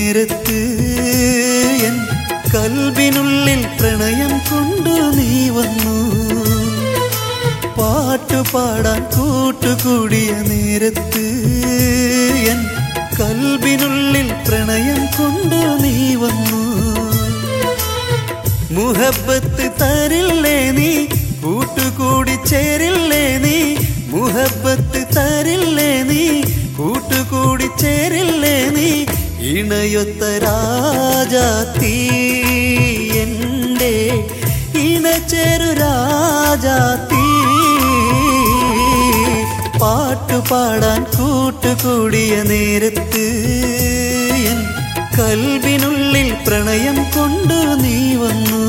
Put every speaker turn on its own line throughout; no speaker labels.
നേരത്ത് എൻ കൽബിനുള്ളിൽ പ്രണയം കൊണ്ടു നീ വന്നു. പാട്ടുപാടാൻ കൂട്ടുകൂടിയ നേരത്ത് എൻ കൽബിനുള്ളിൽ പ്രണയം കൊണ്ടു നീ വന്നു. മുഹബ്ബത്ത് തരില്ലേ നീ, കൂട്ടുകൂടി ചേരില്ലേ നീ. മുഹബ്ബത്ത് തരില്ലേ നീ, കൂട്ടുകൂടി ചേരില്ലേ നീ. ഇണയൊത്ത രാജാത്തീ എൻ്റെ ഇണചേരു രാജാത്തീ. പാട്ടുപാടാൻ കൂട്ടുകൂടിയ നേരത്ത് എൻ കൽബിനുള്ളിൽ പ്രണയം കൊണ്ടു നീ വന്നു.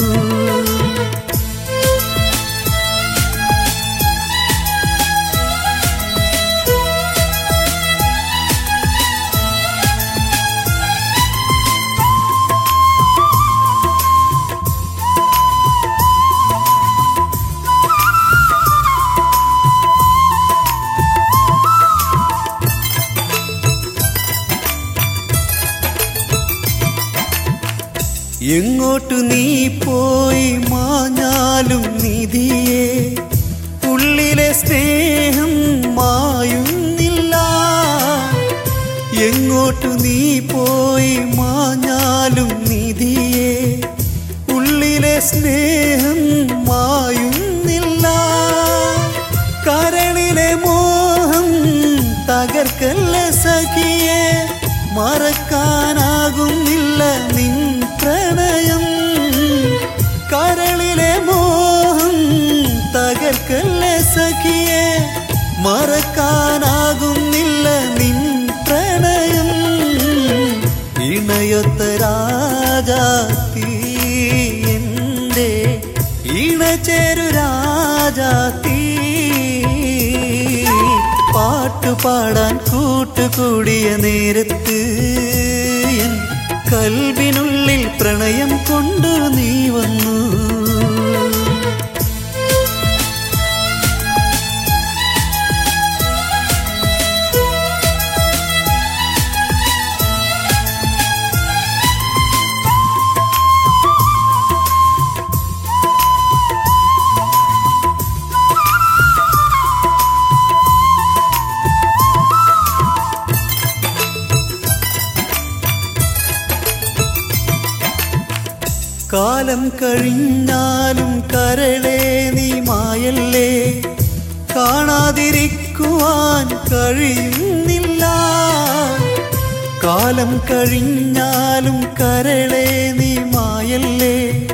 എങ്ങോട്ടു നീ പോയി മാഞ്ഞാലും നിധിയെ, ഉള്ളിലെ സ്നേഹം മായുന്നില്ല. എങ്ങോട്ടു നീ പോയി മാഞ്ഞാലും നിധിയെ, ഉള്ളിലെ സ്നേഹം മായുന്നില്ല. കരളിലെ മോഹം തകർക്കല്ല സഖിയെ, മറക്കാനാകുന്നില്ല നിൻ പ്രണയം. കരളിലെ മോഹം തകർക്കല്ല സഖിയെ, മറക്കാനാകുന്നില്ല നിൻ പ്രണയം. ഇണയൊത്ത രാജാത്തീ എൻ്റെ ഇണചേരു രാജാത്തീ. പാട്ടുപാടാൻ കൂട്ടുകൂടിയ നേരത്ത് എൻ കൽബിനുള്ളിൽ പ്രണയം കൊണ്ടു നീ വന്നു. കാലം കഴിഞ്ഞാലും കരളേ നീ മായല്ലേ, കാണാതിരിക്കുവാൻ കഴിയുന്നില്ല. കാലം കഴിഞ്ഞാലും കരളേ നീ മായല്ലേ,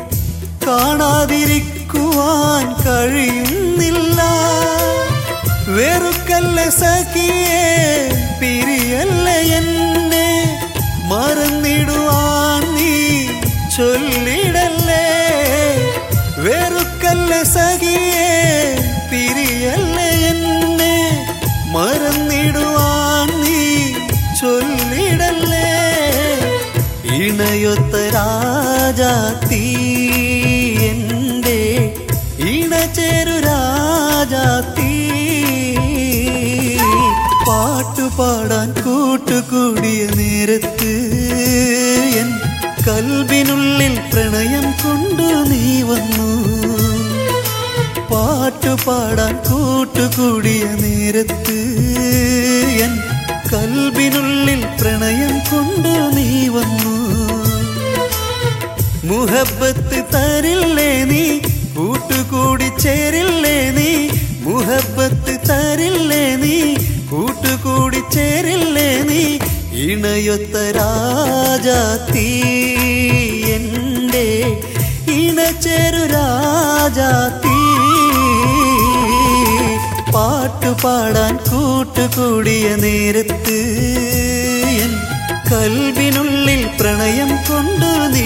കാണാതിരിക്കുവാൻ കഴിയുന്നില്ല. വെറുക്കല്ല സഖിയെ, പിരിയല്ല എന്നെ, മറന്നിടുവാൻ നീ ചൊല്ലിടല്ലേ. വെറുക്കല്ല സഖിയെ, പിരിയല്ല എന്നെ, മറന്നിടുവാൻ നീ ചൊല്ലിടല്ലേ. ഇണയൊത്ത രാജാത്തീ എൻ്റെ ഇണചേരു രാജാത്തീ. പാട്ടുപാടാൻ കൂട്ടുകൂടിയ നേരത്ത് എൻ കൽബിനുള്ളിൽ പ്രണയം കൊണ്ടു നീ വന്നു. പാട്ടുപാടാൻ കൂട്ടുകൂടിയ നേരത്ത് എൻ കൽബിനുള്ളിൽ പ്രണയം കൊണ്ടു നീ വന്നു. മുഹബ്ബത്ത് തരില്ലേ നീ, കൂട്ടുകൂടി ചേരില്ലേ നീ. മുഹബ്ബത്ത് തരില്ലേ നീ, കൂട്ടുകൂടി ചേരില്ലേ നീ. ഇണയൊത്ത രാജാത്തീ എൻ്റെ ഇണചേരു രാജാത്തീ. പാട്ടുപാടാൻ കൂട്ടുകൂടിയ നേരത്ത് എൻ കൽബിനുള്ളിൽ പ്രണയം കൊണ്ടു നീ